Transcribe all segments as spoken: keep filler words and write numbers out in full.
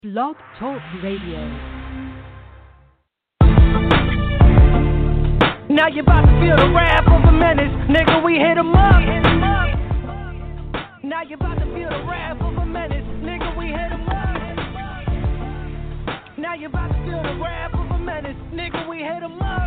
Blog Talk Radio. Now you about to feel the wrath of a menace, nigga, we hit 'em up. Now you about to feel the wrath of a menace, nigga, we hit 'em up. Now you about to feel the wrath of a menace, nigga, we hit 'em up.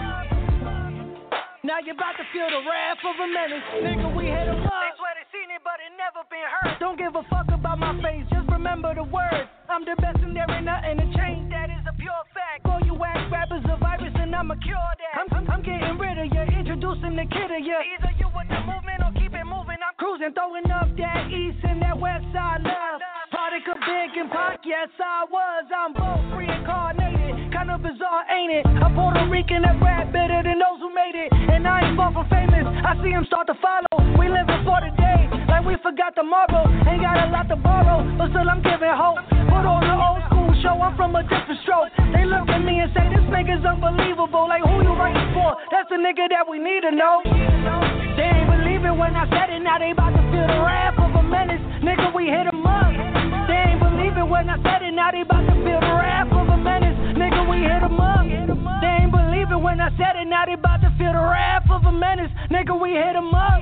Now you about to feel the wrath of a menace, nigga, we hit 'em up. They swear they seen it, but it never been heard. Don't give a fuck about my face, just remember the words. I'm the best and there ain't nothing to change, that is a pure fact. All you ass rappers a virus and I'ma cure that. I'm, I'm, I'm getting rid of you, introducing the kid of you. Either you with the movement or keep it moving. I'm cruising, throwing up that east and that west side love. Product of Big and Pac, yes I was. I'm both reincarnated, kind of bizarre, ain't it? A Puerto Rican that rap better than those who made it. And I ain't far from famous, I see him start to follow. We living for the day, like we forgot tomorrow. Ain't got a lot to borrow, but still I'm giving hope. Put on the old school show, I'm from a different stroke. They look at me and say, this nigga's unbelievable. Like, who you writing for? That's the nigga that we need to know. They ain't believe it when I said it, now they about to feel the wrath of a menace. Nigga, we hit 'em up. They ain't believe it when I said it, now they about to feel the wrath of a menace. Nigga, we hit 'em up. They ain't believe it when I said it, now they about to feel the wrath of a menace. Nigga, we hit 'em up.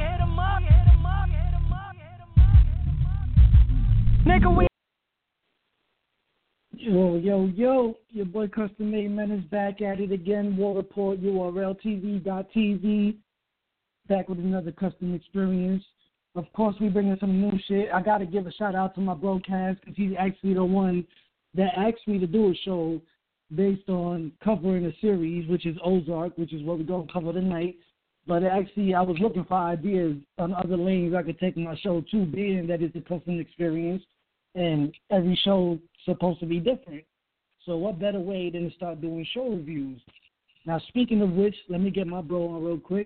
Nigga, we Yo, yo, yo, your boy Custom Made Menace back at it again. War Report, U R L T V dot T V. Back with another custom experience. Of course, we bringing some new shit. I got to give a shout out to my broadcast because he's actually the one that asked me to do a show based on covering a series, which is Ozark, which is what we're going to cover tonight. But actually, I was looking for ideas on other lanes I could take my show to, being that it's a custom experience. And every show supposed to be different. So what better way than to start doing show reviews? Now, speaking of which, let me get my bro on real quick.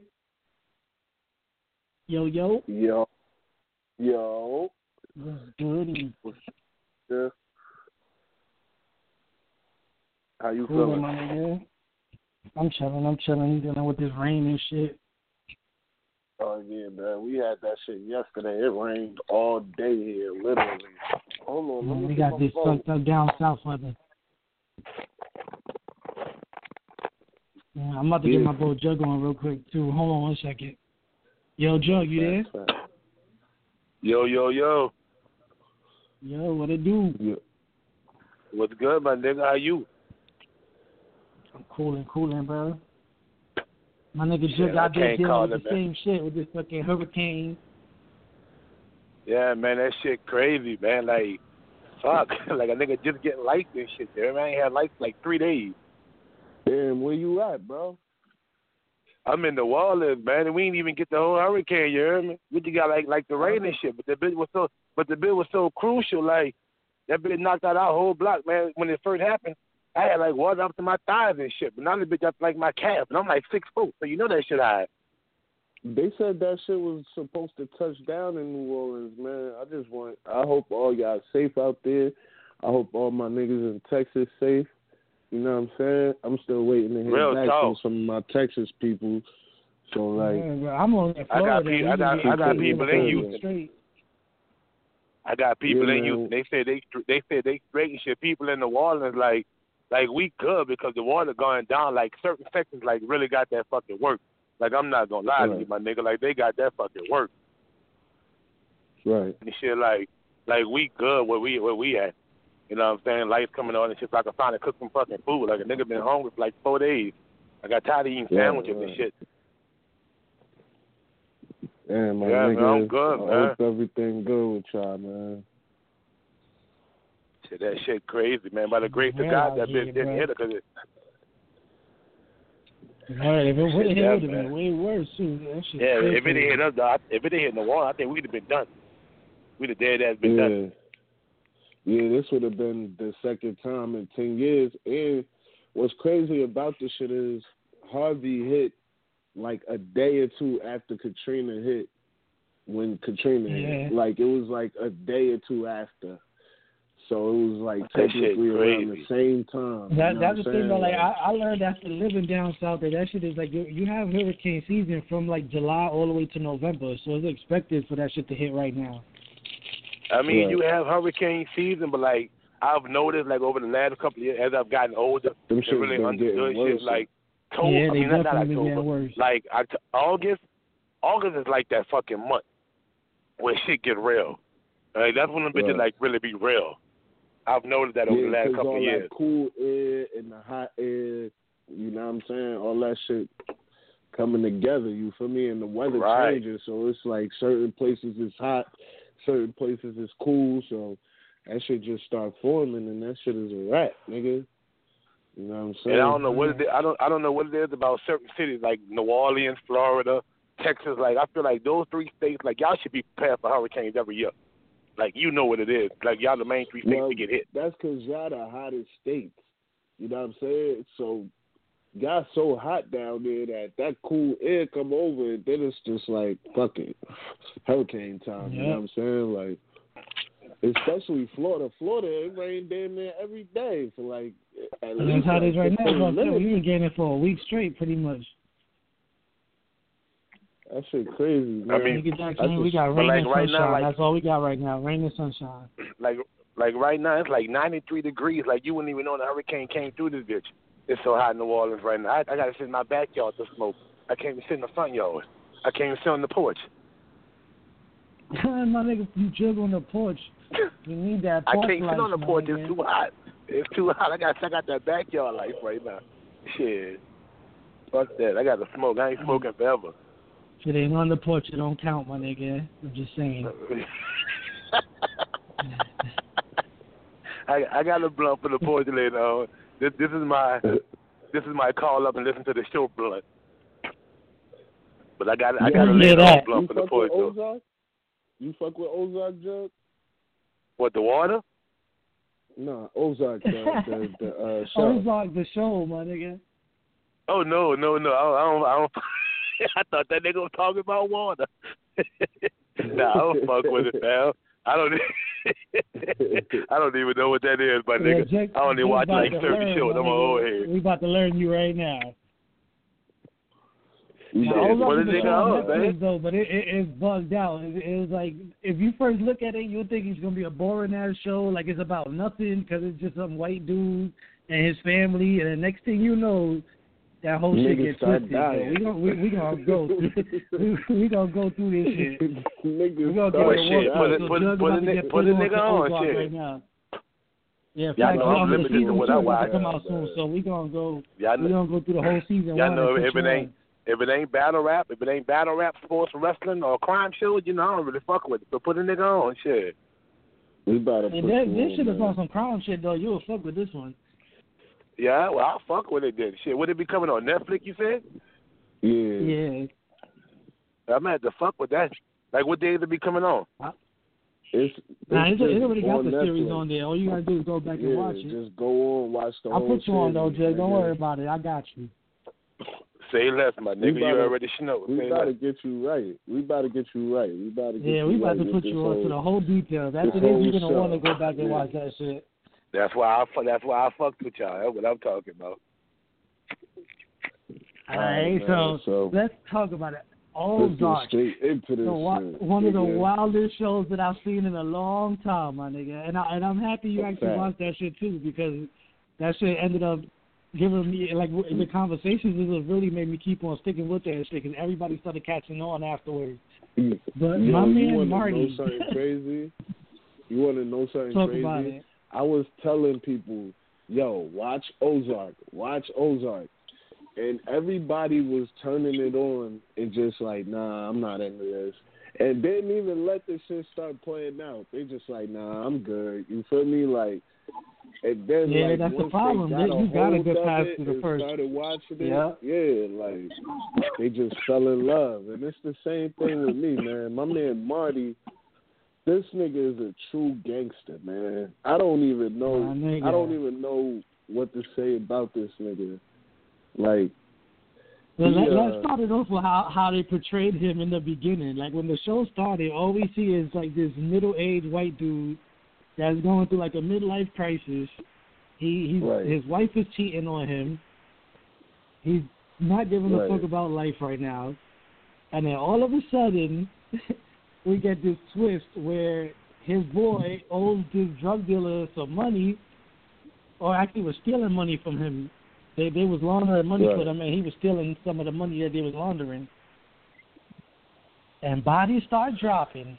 Yo, yo. Yo. Yo. What's good? What's good? How you Cool, feeling? my nigga. I'm chilling, I'm chilling, dealing with this rain and shit. Oh, yeah, man. We had that shit yesterday. It rained all day here, literally. Hold on. Let Man, me we get got my this phone. fucked up down south weather. Yeah, I'm about to Yeah. get my bro Jug on real quick, too. Hold on one second. Yo, Jug, you there? Yo, yo, yo. Yo, what it do? Yeah. What's good, my nigga? How you? I'm cooling, cooling, bro. My nigga Shit, Jug I out there can't dealing call with it, the man. same shit with this fucking hurricane. Yeah, man, that shit crazy, man. Like, fuck. Like, a nigga just getting lights and shit there, man. I ain't had lights like three days. Damn, where you at, bro? I'm in the Wallers, man, and we didn't even get the whole hurricane, you heard me? We just got, like, like the rain and shit, but the bit was so, but the bit was so crucial, like, that bit knocked out our whole block, man. When it first happened, I had, like, water up to my thighs and shit, but now the bitch up like my calf, and I'm like six foot, so you know that shit high. They said that shit was supposed to touch down in New Orleans, man. I just want, I hope all y'all safe out there. I hope all my niggas in Texas safe. You know what I'm saying? I'm still waiting to hear Real back talk. from some of my Texas people. So, like, Yeah, bro, I'm on in I got Florida. pe- We I got- can I got get people in Houston. straight. I got people Yeah, in man. Houston. They said they they said they straight and shit. People in the Orleans like like we good because the water going down. Like certain sections like really got that fucking work. Like I'm not gonna lie to Right. you, my nigga. Like they got that fucking work right. and shit. Like like we good where we where we at. You know what I'm saying? Lights coming on and shit. So I can finally cook some fucking food. Like a nigga been hungry for like four days. I got tired of eating Yeah, sandwiches right. and shit. Damn, my Yeah, man, nigga. I'm good, I man. hope everything good with y'all, man. Shit, that shit crazy, man. By the grace of Yeah, God, that yeah, bitch didn't bro. hit her because it. Right, if it would have hit, Yeah, it would have man. been way worse, too. That shit Yeah, crazy. if it didn't hit us, though, I- if it didn't hit no one, I think we'd have been done. We'd have dead ass been Yeah. done. Yeah, this would have been the second time in ten years. And what's crazy about this shit is Harvey hit like a day or two after Katrina hit. When Katrina Yeah. hit, like it was like a day or two after. So it was like That shit technically around the crazy. same time. you That, know that's what the I'm thing, though. saying? Like, I, I learned after living down south that that shit is like, you, you have hurricane season from, like, July all the way to November. So it's expected for that shit to hit right now. I mean, Right. you have hurricane season, but like I've noticed like over the last couple of years, as I've gotten older, Them and shit's really been understood getting shit. worse. Like, October, Yeah, I they mean, not, not definitely been October. getting worse. Like Oct- August, August is like that fucking month where shit get real. Like that's when the bitches Right. like really be real. I've noticed that over Yeah, the last 'cause couple all of years. that cool air and the hot air, you know what I'm saying? All that shit coming together, you feel me? And the weather Right. changes, so it's like certain places is hot, certain places is cool, so that shit just start forming, and that shit is a wrap, nigga. You know what I'm saying? And I don't know what it is. I don't. I don't know what it is about certain cities like New Orleans, Florida, Texas. Like I feel like those three states, like y'all should be prepared for hurricanes every year. Like you know what it is. Like y'all the main three states Well, to get hit. that's because y'all the hottest states. You know what I'm saying? So y'all so hot down there that that cool air come over, and then it's just like fuck it, hurricane time. You know what I'm saying? Like, especially Florida. Florida, it rain damn near every day for like at And least that's how it is like right now. fifteen Bro. minutes. We've been getting it for a week straight, pretty much. That shit crazy, man. I mean, Nigga Jackson, I we just- got but rain like and right sunshine. now, like- That's all we got right now. Rain and sunshine. Like like right now, it's like ninety-three degrees. Like you wouldn't even know the hurricane came through this bitch. It's so hot in New Orleans right now. I, I got to sit in my backyard to smoke. I can't even sit in the front yard. I can't even sit on the porch. My nigga, you jiggle on the porch. You need that I porch can't sit life, on the my porch. nigga. It's too hot. It's too hot. I got I got that backyard life right now. Shit. Fuck that. I got to smoke. I ain't smoking forever. If it ain't on the porch, it don't count, my nigga. I'm just saying. I I got a blunt for the porch later on. This this is my this is my call up and listen to the show blunt. But I got I got a Yeah, later on that. blunt You for the fuck porch with though. Ozark? You fuck with Ozark, Jug? What, the water? No, Ozark, the, the, the uh, show. Ozark, the show, my nigga. Oh no no no! I don't I don't. I, don't, I thought that nigga was talking about water. Nah, I don't fuck with it, pal. I don't. I don't even know what that is, my Yeah, nigga. Jake- I only Jake watch about like to certain learn, shows. my I'm an nigga. old head. We about to learn you right now. You Now, did. Ozark What is is a nigga show on on, man? Netflix, though, but it, it, it's bugged out. It, it was like, if you first look at it, you'll think it's going to be a boring-ass show, like it's about nothing, because it's just some white dude and his family, and the next thing you know, that whole shit Niggas gets start twisted. dying. So we gonna we, we gonna go through, we, we gonna go through this shit. Niggas We gonna start get shit, it put it- so put- Jug put about a to ni- get put put a on nigga to on, Ozark shit. right now. Yeah, Y'all fact, know we I'm on the limited to season what two I about watch. to come out soon, so we gonna go. Y'all We know, gonna go through the whole season. y'all one know and if put it you ain't on. if it ain't battle rap, if it ain't battle rap, sports, wrestling, or crime shows, you know I don't really fuck with it. So put a nigga on, shit. We about to Hey, put that, you this on, shit is man. on some crime shit though. You'll fuck with this one. Yeah, well I'll fuck with it then. Shit, would it be coming on Netflix? You said? Yeah. Yeah. I'm gonna have to fuck with that. Like what days it be coming on? It's, it's Nah, it's, just it already got on the series Netflix. on there. All you gotta do is go back and Yeah, watch it. just go on, watch the I'll whole put you on though, series, Jay. Don't nigga. worry about it. I got you. Say less, my We nigga. about You to- already know. We Say about to less. get you right. We about to get you right. We about to get Yeah, you we about right to with put this you whole, on to the whole details. After this this, whole you're gonna show. want to go back and Yeah. watch that shit. That's why I fu- that's why I fucked with y'all. That's what I'm talking about. All right, man, so, so- let's talk about it. Let's get Ozark, straight into this the, wa- shit. one of the nigga. wildest shows that I've seen in a long time, my nigga. And I and I'm happy you actually Fact. watched that shit too, because that shit ended up giving me like w- the conversations it really made me keep on sticking with that shit, because everybody started catching on afterwards. But Yo, my you man wanna Marty, know something crazy? You want to know something talk crazy? about it. I was telling people, yo, watch Ozark, watch Ozark. And everybody was turning it on and just like, nah, I'm not into this. And didn't even let the shit start playing out. They just like, nah, I'm good. You feel me? Like, and then Yeah, like that's the once problem. they got You a gotta hold get of past it the and first- started watching it, Yeah. yeah, like they just fell in love. And it's the same thing with me, man. My man Marty, this nigga is a true gangster, man. I don't even know. My nigga. I don't even know what to say about this nigga. Like, Well, he, let, uh, let's start it off with how, how they portrayed him in the beginning. Like, when the show started, all we see is, like, this middle-aged white dude that's going through, like, a midlife crisis. He he's, Right. His wife is cheating on him. He's not giving a Right. fuck about life right now. And then all of a sudden, we get this twist where his boy owed this drug dealer some money, or actually was stealing money from him. They they was laundering money right. for them, and he was stealing some of the money that they was laundering. And bodies start dropping.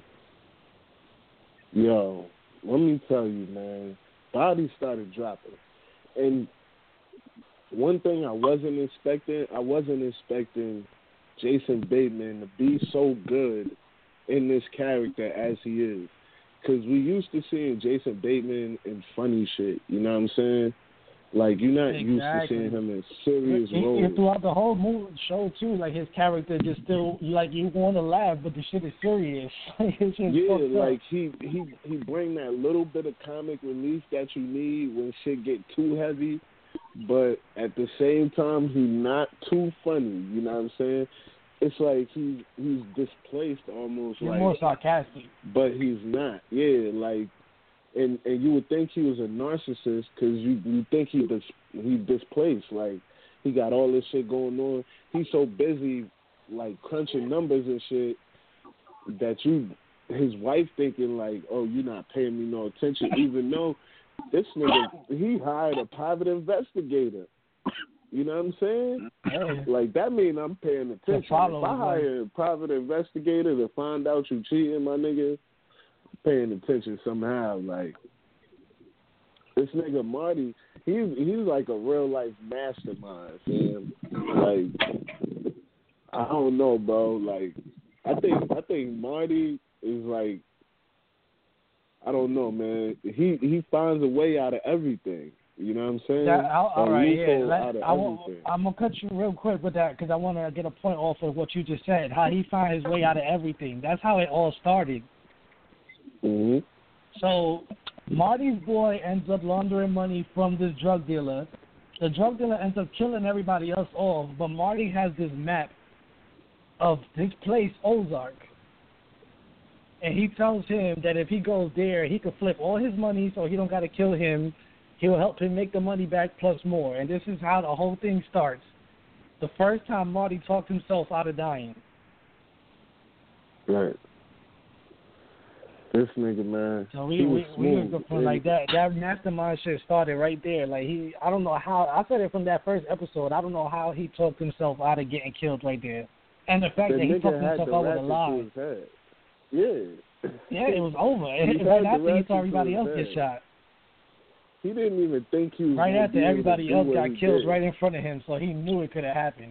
Yo, let me tell you, man, bodies started dropping. And one thing I wasn't expecting, I wasn't expecting Jason Bateman to be so good in this character as he is. Because we used to seeing Jason Bateman in funny shit, you know what I'm saying? Like, you're not Exactly. used to seeing him in serious and, roles. and throughout the whole movie show, too, like, his character just still, like, you want to laugh, but the shit is serious. It's just Yeah, fucked like, up. he, he, he bring that little bit of comic relief that you need when shit get too heavy, but at the same time, he's not too funny, you know what I'm saying? It's like he he's displaced almost. He's like more sarcastic. But he's not. Yeah, like, and and you would think he was a narcissist because you you think he dis, he displaced. Like, he got all this shit going on. He's so busy, like, crunching numbers and shit that you his wife thinking like, oh, you're not paying me no attention, even though this nigga he hired a private investigator. You know what I'm saying? Hey. Like, that mean I'm paying attention. If I hire a private investigator to find out you cheating, my nigga, I'm paying attention somehow. Like, this nigga Marty, he's he's like a real life mastermind, man. Like, I don't know, bro. Like, I think I think Marty is like, I don't know, man. He he finds a way out of everything. You know what I'm saying? That, all, all right, yeah. Let, I will, I'm going to cut you real quick with that because I want to get a point off of what you just said, how he found his way out of everything. That's how it all started. Mm-hmm. So Marty's boy ends up laundering money from this drug dealer. The drug dealer ends up killing everybody else off, but Marty has this map of this place, Ozark. And he tells him that if he goes there, he could flip all his money so he don't got to kill him. He'll help him make the money back plus more. And this is how the whole thing starts. The first time Marty talked himself out of dying. Right. This nigga, man. So we we, we was go from like that. That mastermind shit started right there. Like he, I don't know how. I said it from that first episode. I don't know how he talked himself out of getting killed right there. And the fact the that he talked had himself out with a lie. Yeah. Yeah, it was over. Right after he saw everybody else get shot. He didn't even think he was right after everybody else got killed did. right in front of him, so he knew it could have happened.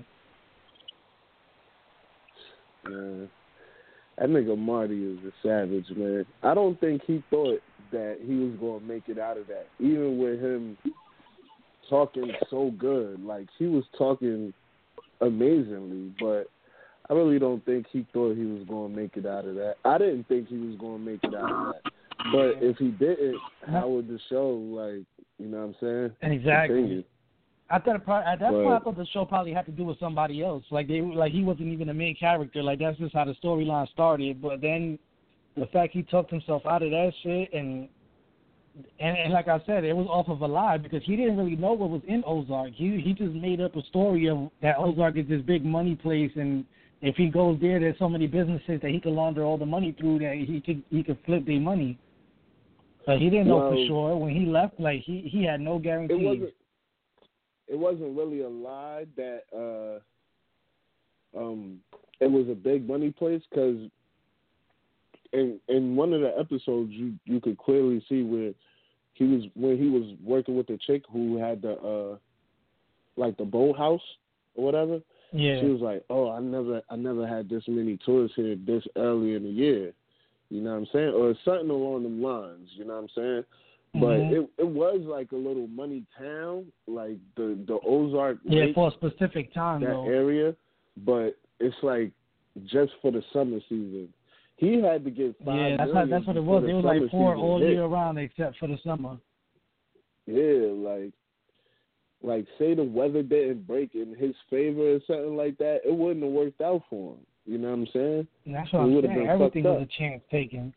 Man, that nigga Marty is a savage, man. I don't think he thought that he was gonna make it out of that, even with him talking so good. Like, he was talking amazingly, but I really don't think he thought he was gonna make it out of that. I didn't think he was gonna make it out of that. But if he didn't, how would the show, like, you know what I'm saying? Exactly. Continue? I thought at that but, point I thought the show probably had to do with somebody else. Like they like he wasn't even the main character. Like that's just how the storyline started. But then the fact he talked himself out of that shit and, and and like I said, it was off of a lie because he didn't really know what was in Ozark. He he just made up a story of that Ozark is this big money place, and if he goes there, there's so many businesses that he can launder all the money through that he could he could flip their money. But he didn't know well, for sure. When he left, like, he, he had no guarantees. It wasn't, it wasn't really a lie that uh, um, it was a big money place because in, in one of the episodes, you, you could clearly see where he was, when he was working with the chick who had the, uh, like, the boathouse or whatever. Yeah. She was like, oh, I never, I never had this many tourists here this early in the year. You know what I'm saying? Or something along them lines, you know what I'm saying? But mm-hmm. it it was like a little money town, like the, the Ozark Yeah, Lake, for a specific time, that though. area. But it's like just for the summer season. He had to get five Yeah, that's, how, million that's what it was. the It was like poor all hit. year round except for the summer. Yeah, like, like say the weather didn't break in his favor or something like that, it wouldn't have worked out for him. You know what I'm saying? And that's what I'm saying. Everything was a chance taken.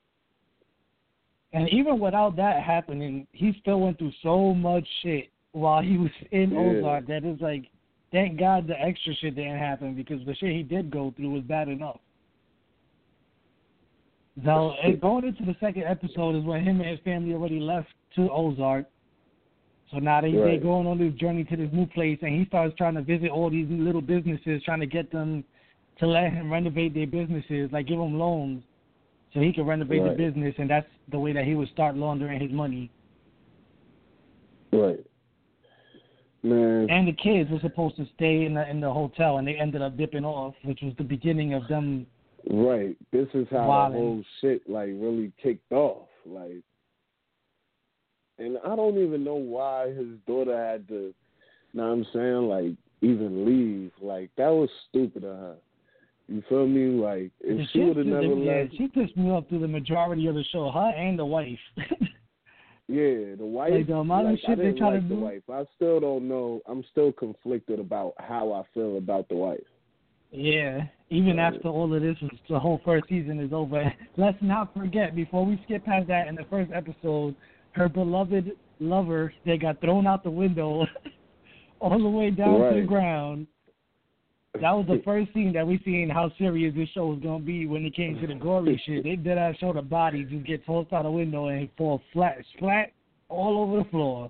And even without that happening, he still went through so much shit while he was in yeah. Ozark that it's like, thank God the extra shit didn't happen because the shit he did go through was bad enough. So and going into the second episode is when him and his family already left to Ozark. So now they Right. they going on this journey to this new place, and he starts trying to visit all these little businesses, trying to get them to let him renovate their businesses, like give them loans so he can renovate Right. the business, and that's the way that he would start laundering his money. Right. Man. And the kids were supposed to stay in the in the hotel, and they ended up dipping off, which was the beginning of them. Right. This is how Wildin'. the whole shit like really kicked off. Like, and I don't even know why his daughter had to. You know what I'm saying? Like, even leave. Like, that was stupid of her. You feel me? Like, if The she shit would have through never the- yeah, left. she pissed me off through the majority of the show. Her and the wife. Yeah, the wife. Like, the amount of like, shit I they didn't try to like the do. wife. I still don't know. I'm still conflicted about how I feel about the wife. Yeah, even Right. after all of this, the whole first season is over. Let's not forget, before we skip past that, in the first episode, her beloved lover, they got thrown out the window all the way down to the Right. ground. That was the first scene that we seen how serious this show was going to be when it came to the gory shit. They did not show the body just get tossed out the window and fall flat, flat all over the floor.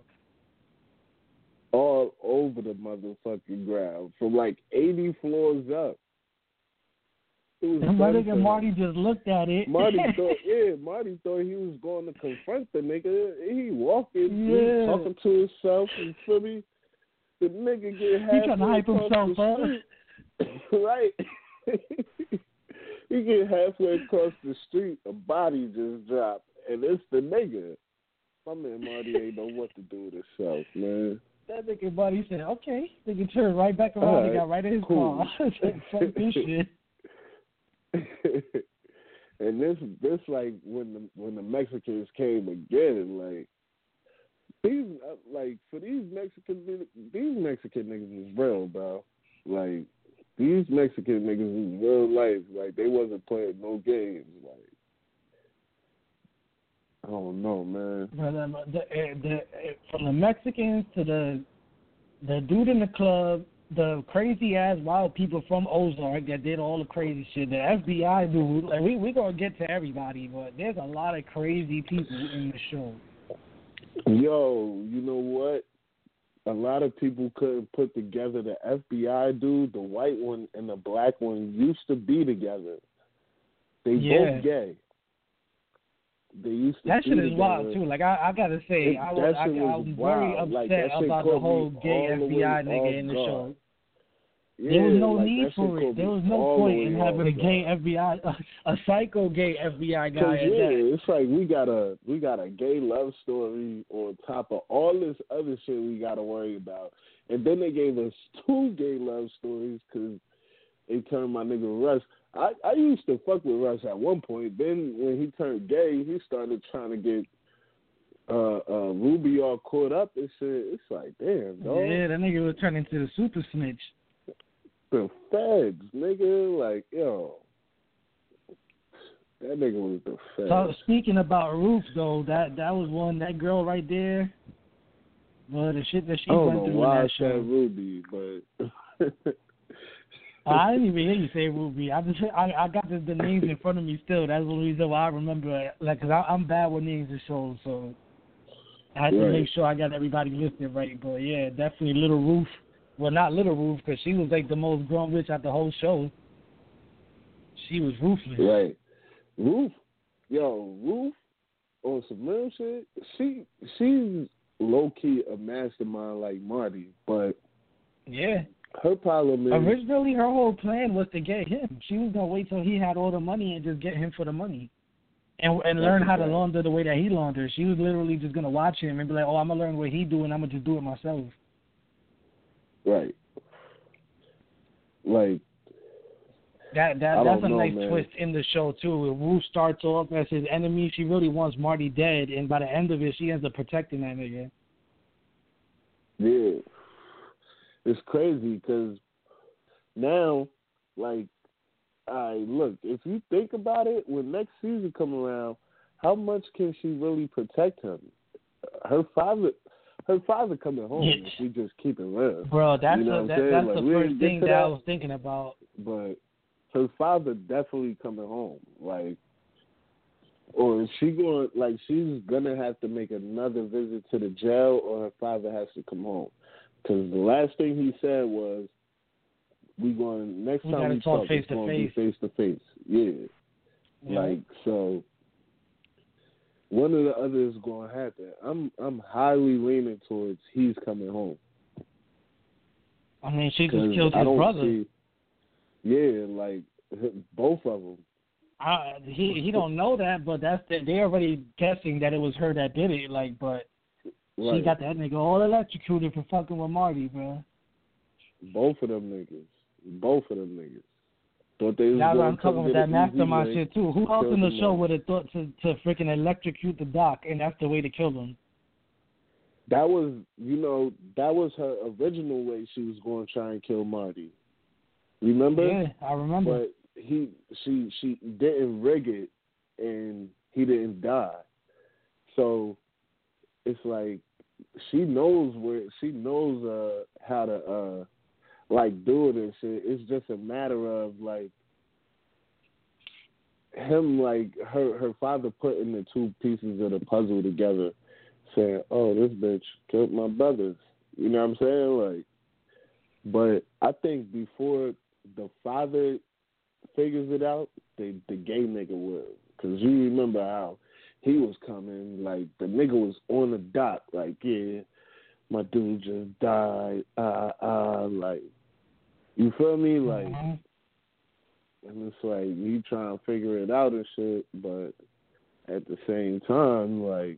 All over the motherfucking ground, from like eighty floors up. It was And my done nigga for Marty him. just looked at it. Marty thought, yeah, Marty thought he was going to confront the nigga. He walking, Yeah. he talking to himself. You feel me? The nigga get halfway He trying to hype across himself the up. street. Right. He get halfway across the street, a body just dropped, and it's the nigga. My man Marty ain't know what to do with himself, man. That nigga buddy said, okay. Nigga turned right back around All and right, got right in his cool. car. I said, fuck this shit. And this, this like when the when the Mexicans came again, like these, uh, like for these Mexican, these Mexican niggas is real, bro. Like these Mexican niggas is real life. Like they wasn't playing no games. Like I don't know, man. But, um, the, uh, the, uh, from the Mexicans to the the dude in the club, the crazy ass wild people from Ozark that did all the crazy shit, the F B I dude. Like we we gonna get to everybody, but there's a lot of crazy people in the show. Yo, you know what? A lot of people couldn't put together the F B I dude, the white one and the black one used to be together. They Yeah. both gay. They used to That be shit is together. wild too. Like I, I gotta say, It- I that was, I, shit was I'm very wild. upset Like, that shit about the caught whole me gay all the F B I way nigga off in the guard. show. Yeah, There was no like, need that shit for it. caught There me was no all point the in way having a off gay guard. F B I, a, a psycho gay F B I guy. Cause At yeah, that. it's like we got a we got a gay love story on top of all this other shit we got to worry about, and then they gave us two gay love stories because they turned my nigga Russ. I I used to fuck with Russ at one point. Then when he turned gay, he started trying to get uh uh Ruby all caught up and shit. It's like damn, dog. Yeah, that nigga was turning into the super snitch. The feds, nigga, like yo. That nigga was the feds. So speaking about Ruth though, that that was one that girl right there. Well, the shit that she I don't went know through why in I that said show. Ruby, but I didn't even hear you say Ruby. I just I I got the, the names in front of me still. That's the reason why I remember it. Like, cause I, I'm bad with names of shows, so I had to Right. make sure I got everybody listed right. But yeah, definitely Little Ruth. Well, not Little Ruth, because she was like the most grown bitch at the whole show. She was ruthless. Right. Ruth, yo, Ruth on some real shit, she she's low key a mastermind like Marty, but Yeah. her problem is Originally, her whole plan was to get him. She was gonna wait till he had all the money and just get him for the money, and and That's learn a how to fact. launder the way that he launders. She was literally just gonna watch him and be like, "Oh, I'm gonna learn what he do, and I'm gonna just do it myself." right. Like That that I that's don't a know, nice man. twist in the show too. Ruth starts off as his enemy. She really wants Marty dead, and by the end of it, she ends up protecting that nigga. yeah, it's crazy because now, like, I look if you think about it, when next season come around, how much can she really protect him? Her father. Her father coming home Yeah. if we just keep it real. Bro, that's You know the, what I'm that, saying? that's Like, the we first didn't get thing to that I that. was thinking about. But her father definitely coming home. Like, Or is she going, like, she's going to have to make another visit to the jail, or her father has to come home. Because the last thing he said was, we going, next we time we talk, talk, face it's to going to face. be face to face. Yeah. Yeah. Like, so, one or the other is going to happen. I'm, I'm highly leaning towards he's coming home. I mean, she just killed his brother. See, yeah, like, both of them. I, he he don't know that, but that's the, they already guessing that it was her that did it. Like, but right. She got that nigga all electrocuted for fucking with Marty, bro. Both of them niggas, both of them niggas. Thought they was now going I'm talking with that mastermind way, shit too. Who else in the show would have thought to to freaking electrocute the doc, and that's the way to kill him? That was, you know, that was her original way she was going to try and kill Marty. Remember? Yeah, I remember. But he, she, she didn't rig it, and he didn't die. So it's like she knows where she knows uh, how to uh, like do it and shit. It's just a matter of like him, like her, her father putting the two pieces of the puzzle together, saying, "Oh, this bitch killed my brothers." You know what I'm saying? Like, but I think before the father figures it out, the the gay nigga will. Because you remember how he was coming, like, the nigga was on the dock, like, yeah, my dude just died, uh, uh, like, you feel me? Like, mm-hmm. And it's like, you trying to figure it out and shit, but at the same time, like,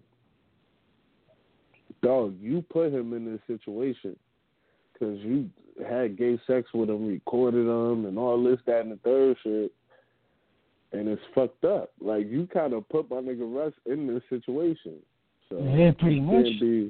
dog, you put him in this situation because you had gay sex with him, recorded him, and all this, that, and the third shit, and it's fucked up. Like, you kind of put my nigga Russ in this situation. So yeah, pretty much. Be,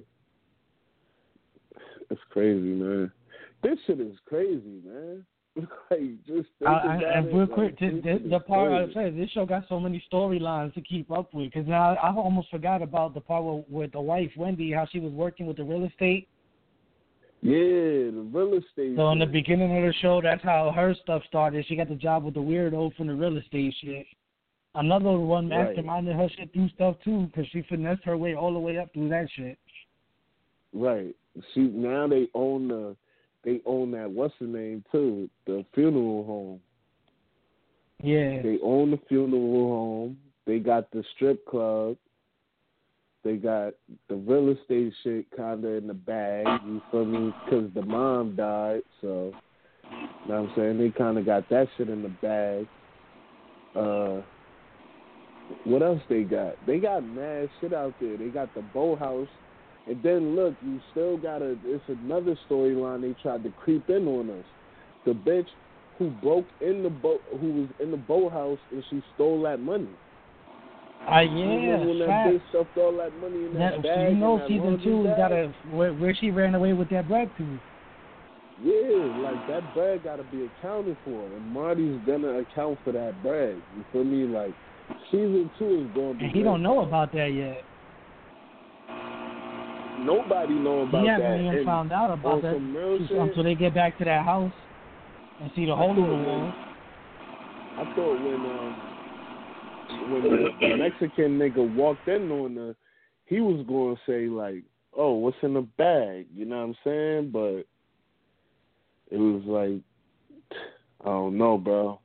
it's crazy, man. This shit is crazy, man. Like, just think I, about and it. real like, quick, this, this, the part I said, this show got so many storylines to keep up with. Because now I almost forgot about the part with, with the wife, Wendy, how she was working with the real estate. Yeah, the real estate. So in the beginning of the show, that's how her stuff started. She got the job with the weirdo from the real estate shit. Another one masterminded her shit through stuff too, because she finessed her way all the way up through that shit. Right. She now they own the they own that what's the name too, the funeral home. Yeah. They own the funeral home. They got the strip club. They got the real estate shit kind of in the bag, you feel me? Because the mom died, so, you know what I'm saying? They kind of got that shit in the bag. Uh, what else they got? They got mad shit out there. They got the boathouse. And then, look, you still got a, it's another storyline they tried to creep in on us. The bitch who broke in the boat, who was in the boathouse, and she stole that money. Uh, yeah, when that fact. bitch stuffed all that money in that, that bag. You know, that season two got a where, where she ran away with that bread to. Yeah, like that bread got to be accounted for, and Marty's gonna account for that bread. You feel me? Like season two is going to be. And he don't know about that yet. Nobody know about he that. He hasn't even and found out about that until they get back to that house and see the hole in the wall. I thought when. Um, When the, the Mexican nigga walked in on her, he was going to say, like, oh, what's in the bag? You know what I'm saying? But it was like, I don't know, bro.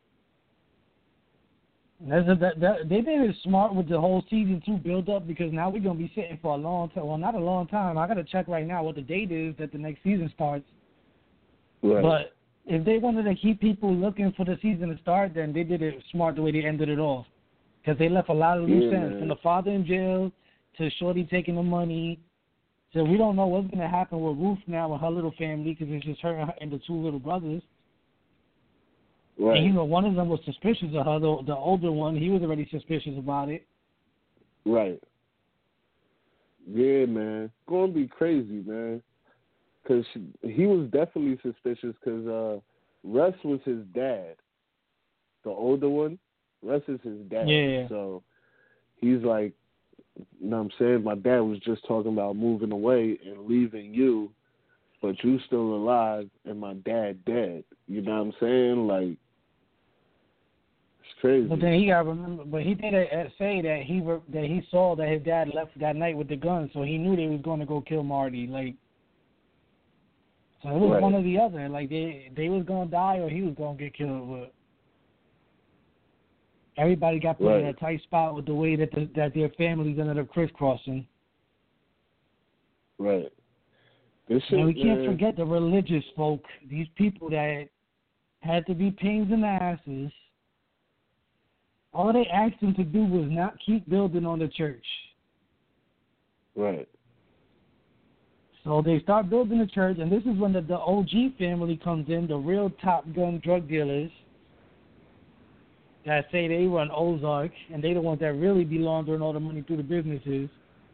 That's a, that, that, they did it smart with the whole season two build-up because now we're going to be sitting for a long time. Well, not a long time. I got to check right now what the date is that the next season starts. Right. But if they wanted to keep people looking for the season to start, then they did it smart the way they ended it off. Because they left a lot of loose yeah, ends, man. from the father in jail to Shorty taking the money. So we don't know what's going to happen with Ruth now with her little family because it's just her and the two little brothers. Right. And, you know, one of them was suspicious of her. The, the older one, he was already suspicious about it. Right. Yeah, man. It's going to be crazy, man. Because he was definitely suspicious because uh, Russ was his dad, the older one. Russ is his dad. Yeah. So he's like, you know what I'm saying? My dad was just talking about moving away and leaving you, but you still alive and my dad dead. You know what I'm saying? Like, it's crazy. But then he got remember. But he did uh, say that he re- that he saw that his dad left that night with the gun, so he knew they was going to go kill Marty. Like, so it was right. one or the other. Like they they was gonna die or he was gonna get killed. But everybody got put right. in a tight spot with the way that the, that their families ended up crisscrossing. Right. This shit, and we can't man. forget the religious folk. These people that had to be pains in the asses. All they asked him to do was not keep building on the church. Right. So they start building the church, and this is when the, the O G family comes in, the real top gun drug dealers that say they run Ozark, and they the ones that really be laundering all the money through the businesses.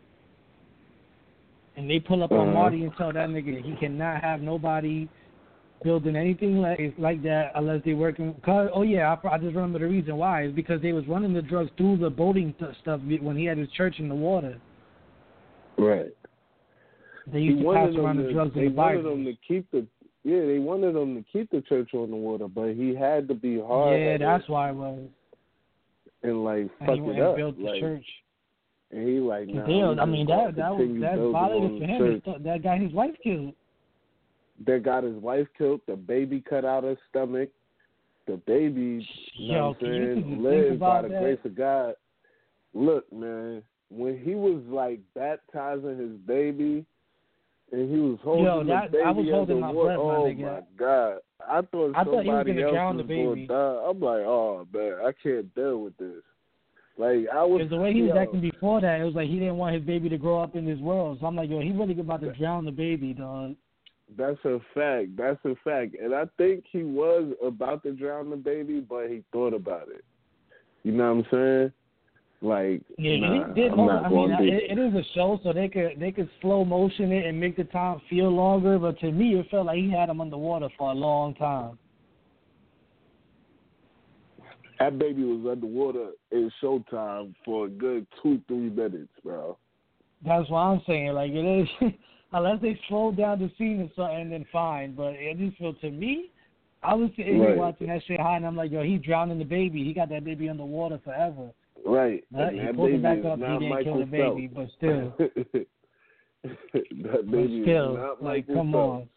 And they pull up uh-huh. on Marty and tell that nigga that he cannot have nobody building anything like like that unless they working. Cause, oh yeah, I, I just remember the reason why is because they was running the drugs through the boating t- stuff when he had his church in the water. Right. They used he to pass wanted around them the to, drugs in they the wanted Bible. them to keep the yeah they wanted them to keep the church on the water, but he had to be hard. Yeah, that's why it was. And like and fuck he went it and up. built the like, church. And he like, nah, They, I mean that that was that's violated for him. Church. That got his wife killed. That got his wife killed. The baby cut out her stomach. The baby, you know what I'm saying, lived by the that? grace of God. Look, man, when he was like baptizing his baby, and he was holding Yo, that, the baby I was holding my breath, oh my nigga. my God, I thought I thought somebody he was gonna else drown was the baby. going to die. I'm like, oh man, I can't deal with this. Like I was. Because the way he was yo, acting before that, it was like he didn't want his baby to grow up in this world. So I'm like, yo, he really about to drown the baby, dog. That's a fact. That's a fact. And I think he was about to drown the baby, but he thought about it. You know what I'm saying? Like, yeah, nah, he did. I'm not I going mean, to do it, it is a show, so they could they could slow motion it and make the time feel longer. But to me, it felt like he had him underwater for a long time. That baby was underwater in Showtime for a good two, three minutes, bro. That's what I'm saying. Like, it is, unless they slow down the scene or something, then fine. But it just felt, to me, I was sitting here right. watching that shit high, and I'm like, yo, he drowning the baby. He got that baby underwater forever. Right. But and he that pulled baby it back is up. He not didn't Michael kill the baby, Phelps. but still. that baby but still, is not like, Michael come Phelps. on.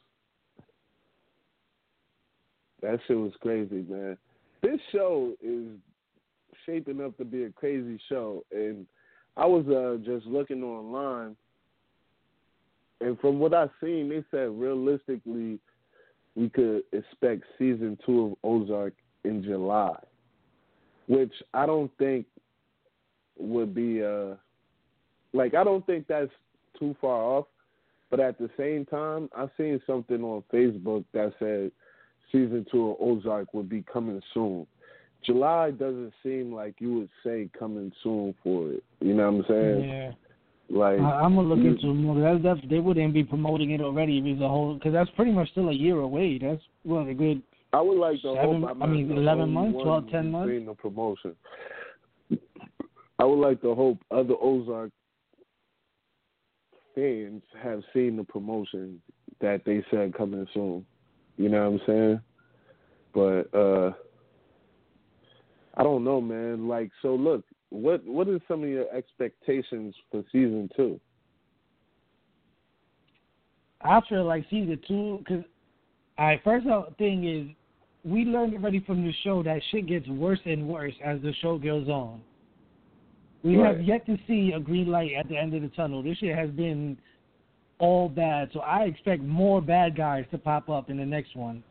That shit was crazy, man. This show is shaping up to be a crazy show, and I was uh, just looking online, and from what I've seen, they said realistically we could expect season two of Ozark in July, which I don't think would be uh like I don't think that's too far off, but at the same time, I seen something on Facebook that said season two of Ozark would be coming soon. July doesn't seem like you would say coming soon for it. You know what I'm saying? Yeah. Like I, I'm gonna look you, into it more. That's, that's, they wouldn't be promoting it already if it's a whole, because that's pretty much still a year away. That's what a good. I would like to seven, hope. I'm I mean, not the eleven only months, one twelve, ten months. Seen the promotion. I would like to hope other Ozark fans have seen the promotion that they said coming soon. You know what I'm saying? But uh, I don't know, man. Like, so look, what what are some of your expectations for season two? I feel like season two, because, all right, first thing is, we learned already from the show that shit gets worse and worse as the show goes on. We right. have yet to see a green light at the end of the tunnel. This shit has been all bad, so I expect more bad guys to pop up in the next one.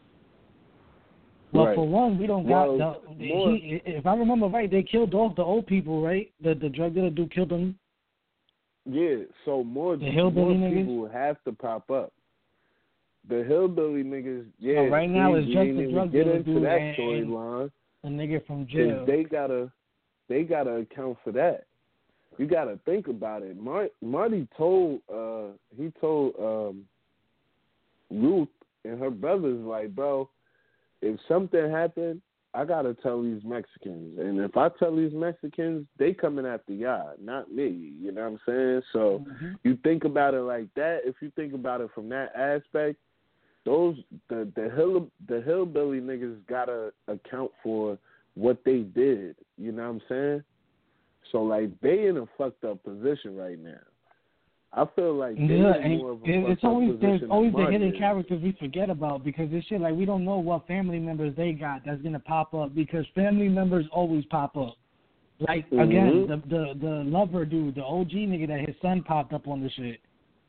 Well, right. for one, we don't well, got the. more, he, if I remember right, they killed off the old people, right? The the drug dealer dude killed them. Yeah, so more, the hillbilly more niggas? people have to pop up. The hillbilly niggas, yeah. So right now we, it's we just ain't the even drug get dealer into dude that and, storyline. and the nigga from jail. They gotta, they gotta account for that. You gotta think about it. Mar- Marty told, uh, he told um, Ruth and her brothers, like, bro, if something happened, I gotta tell these Mexicans, and if I tell these Mexicans, they coming after y'all, not me. You know what I'm saying? So mm-hmm. you think about it like that. If you think about it from that aspect, those the the hill the hillbilly niggas gotta account for what they did. You know what I'm saying? So like they in a fucked up position right now. I feel like they yeah, in more of a and it's fucked always up there's position always than the hidden Marty is. characters we forget about because this shit like we don't know what family members they got that's gonna pop up because family members always pop up. Like Mm-hmm. again, the the the lover dude, the O G nigga that his son popped up on the shit.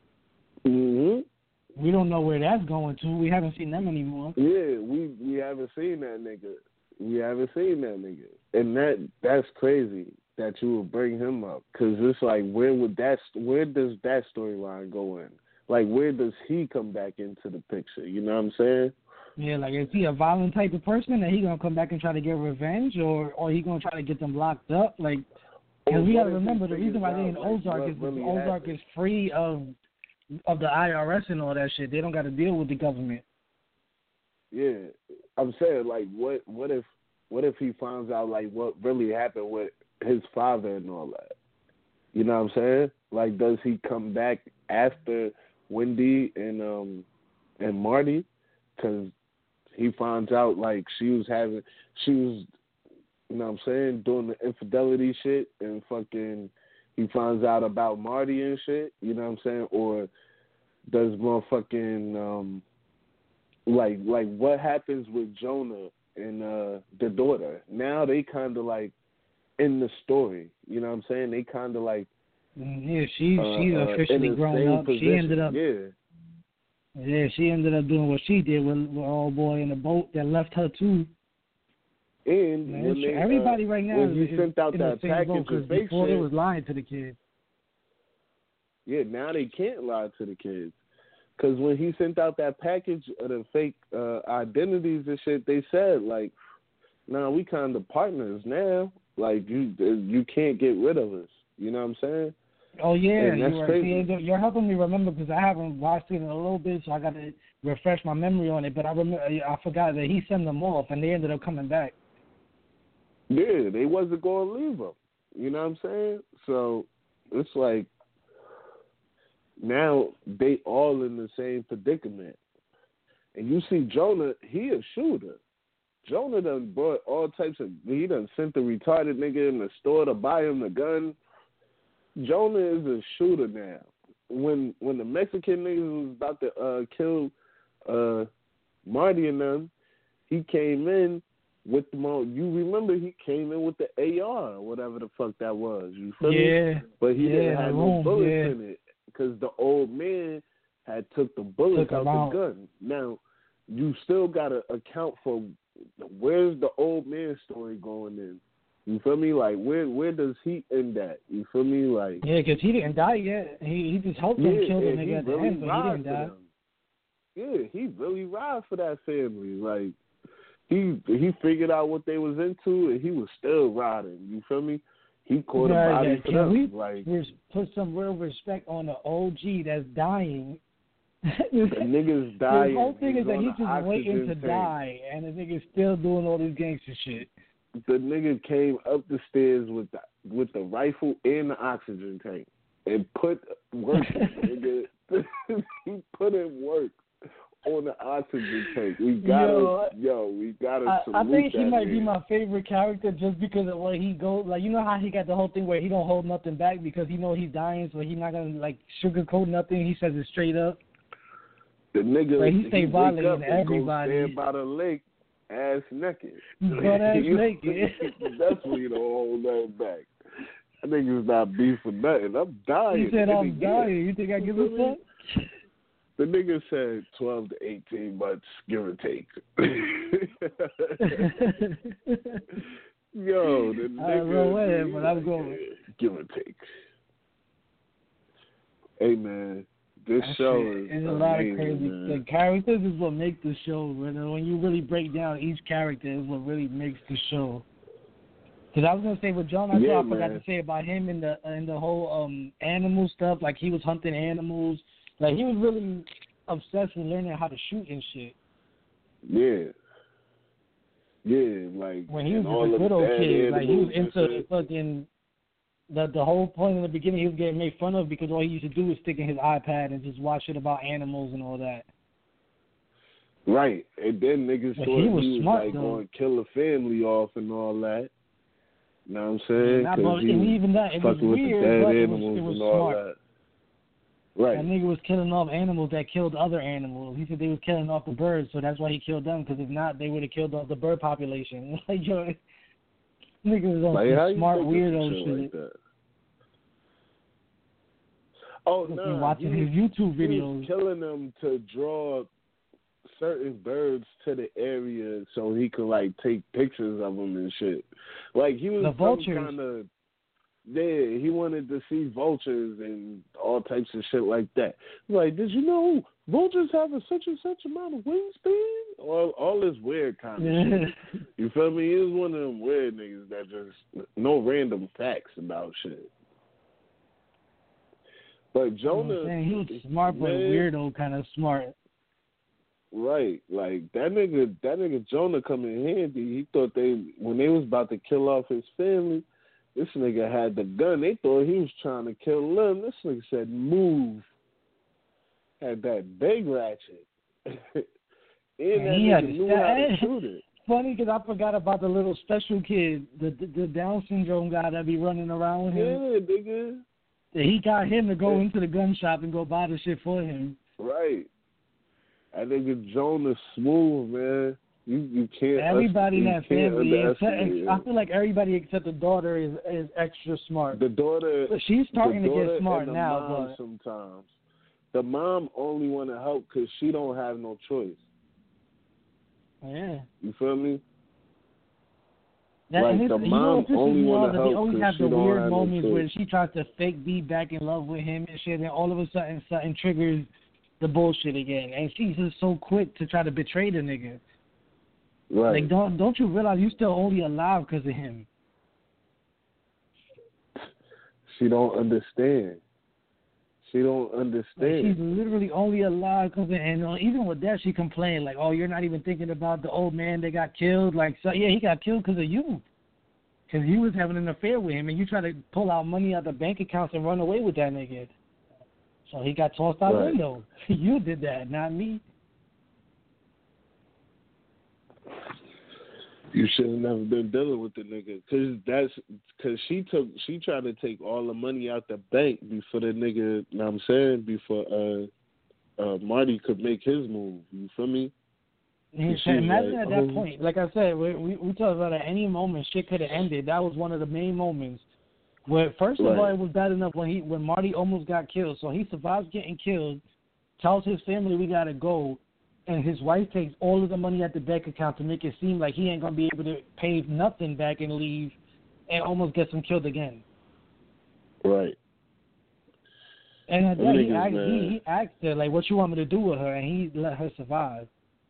Mhm. We don't know where that's going to. We haven't seen them anymore. Yeah, we we haven't seen that nigga. We haven't seen that nigga, and that that's crazy that you would bring him up because it's like where would that where does that storyline go in? Like where does he come back into the picture? You know what I'm saying? Yeah, like is he a violent type of person that he gonna come back and try to get revenge, or or he gonna try to get them locked up? Like, because we gotta remember the reason why they in Ozark is because really Ozark happened. is free of of the I R S and all that shit. They don't got to deal with the government. Yeah, I'm saying like what what if what if he finds out like what really happened with his father and all that? You know what I'm saying? Like, does he come back after Wendy and um and Marty? Because he finds out like she was having, she was, you know what I'm saying, doing the infidelity shit, and fucking, he finds out about Marty and shit, you know what I'm saying? Or does motherfucking, um, like, like what happens with Jonah and uh, the daughter? Now they kind of like in the story, you know what I'm saying? They kind of like, yeah, she uh, she's officially uh, grown up. Position. She ended up, yeah. Yeah, she ended up doing what she did with, with old boy in the boat that left her too. And Man, when they, everybody uh, right now when is he sent out in that the same package boat because of fake before shit, they was lying to the kids. Yeah, now they can't lie to the kids. Because when he sent out that package of the fake uh, identities and shit, they said, like, nah, we kind of partners now. Like, you you can't get rid of us. You know what I'm saying? Oh, yeah. And that's you are, crazy. see, you're helping me remember because I haven't watched it in a little bit, so I got to refresh my memory on it. But I remember, I forgot that he sent them off, and they ended up coming back. Yeah, they wasn't going to leave him. You know what I'm saying? So it's like, now they all in the same predicament. And you see Jonah, he a shooter. Jonah done brought all types of, he done sent the retarded nigga in the store to buy him the gun. Jonah is a shooter now. When when the Mexican niggas was about to uh, kill uh, Marty and them, he came in with the mo. You remember he came in with the A R or whatever the fuck that was. You feel yeah, me? But he yeah, didn't have no room, bullets yeah. in it because the old man had took the bullets Took out the out. gun. Now you still gotta account for where's the old man story going in. You feel me? Like, where where does he end at? You feel me? Like, yeah, because he didn't die yet. He he just helped them yeah, kill the and nigga he at the really end, but he ride didn't for die. them. Yeah, he really ride for that family. Like, he he figured out what they was into, and he was still riding. You feel me? He caught yeah, a body yeah. for Can them. we Like, res- put some real respect on the O G that's dying? the nigga's dying. The whole thing he's is that on he's an just waiting to oxygen tank. die, and the nigga's still doing all this gangster shit. The nigga came up the stairs with the with the rifle and the oxygen tank and put work. nigga. He put in work on the oxygen tank. We gotta, yo, yo we gotta I, salute I think he that might man. be my favorite character just because of where he goes. Like, you know how he got the whole thing where he don't hold nothing back because he know he's dying, so he's not gonna like sugarcoat nothing. He says it straight up. The nigga, like, he stay he wake violating up and everybody. go stand by the lake, ass naked. Butt ass naked. That's when you don't hold nothing back. That nigga's not beef for nothing. I'm dying. He said, I'm nigga. dying. You think I give a fuck? The nigga said twelve to eighteen months, give or take. Yo, the nigga. I don't know where, but I'm going. Give or take. Hey, man. This that show shit, is it's a amazing, lot of crazy. man. The characters is what make the show. When, when you really break down each character, is what really makes the show. Because I was gonna say with John, I, yeah, I forgot man. to say about him and the and the whole um animal stuff. Like he was hunting animals. Like he was really obsessed with learning how to shoot and shit. Yeah. Yeah, like when he was all a good old kid, like he was into shit. fucking. The the whole point in the beginning, he was getting made fun of because all he used to do was stick in his iPad and just watch shit about animals and all that. Right, and then niggas But thought he he was was, smart, like though. going to kill a family off and all that. You know what I'm saying? Nah, 'Cause but- he and was even that, it was fucking with weird, the dead but it was- animals it was and all smart. that. Right. That nigga was killing off animals that killed other animals. He said they was killing off the birds, so that's why he killed them. Because if not, they would have killed off the bird population. Like yo, nigga was on Like, how some you smart think of weirdo some shit. shit like that? Oh He no, watching he his was, YouTube he videos. was killing them to draw certain birds to the area so he could like take pictures of them and shit. Like he was The some vultures. kind of yeah. He wanted to see vultures and all types of shit like that. Like, did you know vultures have a such and such amount of wingspan? All all this weird kind of shit. You feel me? He was one of them weird niggas that just no random facts about shit. But Jonah, You know he was smart, but man, weirdo kind of smart. right? Like that nigga, that nigga Jonah come in handy. He thought they when they was about to kill off his family, this nigga had the gun. They thought he was trying to kill them. This nigga said, "Move." Had that big ratchet, and that And he nigga had knew to how to stab- shoot it. Funny because I forgot about the little special kid, the, the the Down syndrome guy that be running around with him. Yeah, nigga. He got him to go Yeah. into the gun shop and go buy the shit for him. Right. That nigga Jonah smooth, man. You you can't. Everybody in you that can't family, except, underestimate it. I feel like everybody except the daughter is is extra smart. The daughter, But she's starting the to daughter get smart and the now, mom but sometimes the mom only want to help because she don't have no choice. yeah. You feel me? That, Like, and it's, the you know mom what pisses only me wanna off? That they help always 'cause have she the don't weird have no moments where choice. she tries to fake be back in love with him and shit, and all of a sudden something triggers the bullshit again. And she's just so quick to try to betray the nigga. Right. Like, don't don't you realize you still only alive because of him? She don't understand. She don't Like, understand. she's literally only alive because of him. And uh, even with that, she complained like, "Oh, you're not even thinking about the old man that got killed." Like, so yeah, he got killed because of you. Because you was having an affair with him, and you try to pull out money out the bank accounts and run away with that nigga. So he got tossed out the Right. window. You did that, not me. You should have never been dealing with the nigga, cause that's cause she took she tried to take all the money out the bank before the nigga. You know what I'm saying, before uh, uh, Marty could make his move. You feel me? And She was imagine like, at that oh. point, like I said, we we, we talked about at any moment shit could have ended. That was one of the main moments. Where first of Right. all, it was bad enough when he when Marty almost got killed. So he survives getting killed, tells his family we gotta go, and his wife takes all of the money at the bank account to make it seem like he ain't gonna be able to pay nothing back and leave, and almost gets him killed again. Right. And at Them that, he niggas, asked, man. he, he asked her like, "What you want me to do with her?" And he let her survive.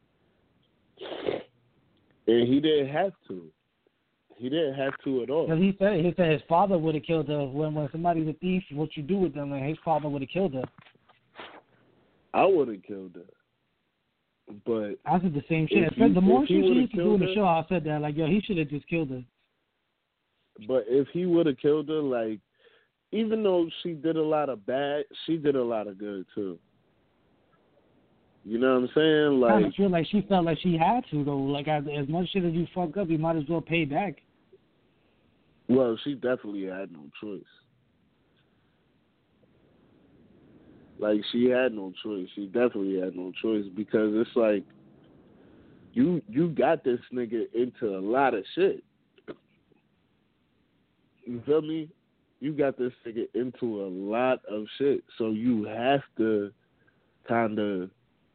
And he didn't have to. He didn't have to at all. Because he said he said his father would have killed her. When when somebody's a thief, what you do with them? And his father would have killed her. I would have killed her, but I said the same shit. If he- the more if he shit she would've used to do in killed the her- show, I said that like, yo, he should have just killed her. but if he would have killed her, like, even though she did a lot of bad, she did a lot of good too. You know what I'm saying? I kind Like, of feel like she felt like she had to though. Like as, as much shit as you fuck up, you might as well pay back. well, she definitely had no choice. Like, she had no choice. She definitely had no choice because it's like you you got this nigga into a lot of shit. You feel me? You got this nigga into a lot of shit, so you have to kind of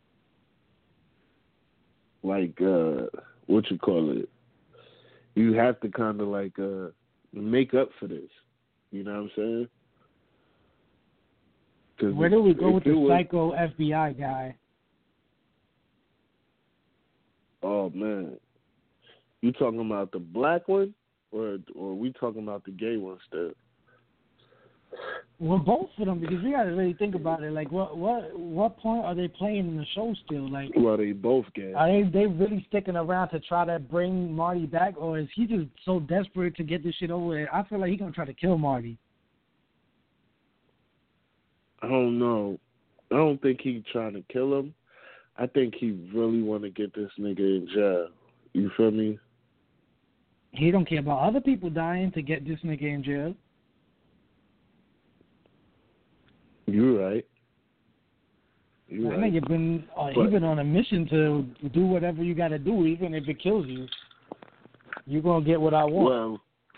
like uh, what you call it? You have to kind of like uh, make up for this. You know what I'm saying? 'Cause Where do we if- go if with it the was- psycho F B I guy? Oh man, you talking about the black one, or or we talking about the gay one still? Well, both of them, because we got to really think about it. Like, what what what point are they playing in the show still? Like, Well, they both gay. are they they really sticking around to try to bring Marty back, or is he just so desperate to get this shit over with? I feel like he's gonna try to kill Marty. I don't know. I don't think he trying to kill him. I think he really want to get this nigga in jail. You feel me? He don't care about other people dying to get this nigga in jail. You right. You I right. think you've been uh, But- he been on a mission to do whatever you got to do, even if it kills you. You gonna get what I want. Well,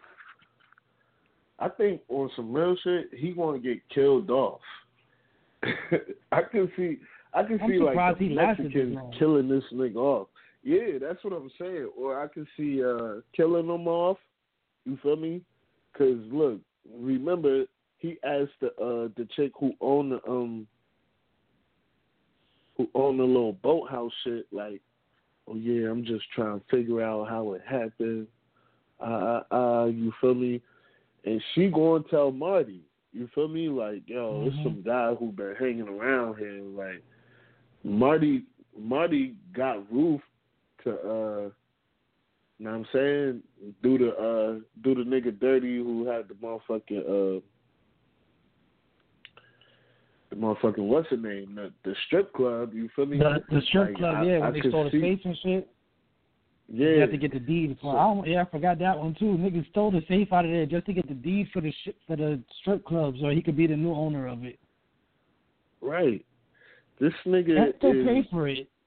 I think on some real shit, he gonna get killed off. I can see, I can I'm see like surprised the he lasted this Mexicans long. killing this nigga off. Yeah, that's what I'm saying. Or I can see uh, killing him off. You feel me? Because look, remember he asked the uh, the chick who owned the um who owned the little boathouse shit like, oh yeah, I'm just trying to figure out how it happened. Uh, uh, uh, you feel me? And she going to tell Marty. You feel me? Like, yo, Mm-hmm. it's some guy who been hanging around here. Like, Marty, Marty got Ruth to, uh, you know what I'm saying? Do the, uh, do the nigga dirty who had the motherfucking, uh, the motherfucking what's her name? The, the strip club. You feel me? The, the strip Like, club, I- yeah, I when they could stole the see- safe and shit. Yeah. You have to get the deed for. I don't, yeah, I forgot that one too. Niggas stole the safe out of there just to get the deed for the sh- for the strip club, so he could be the new owner of it. Right. This nigga That's still is. pay for it.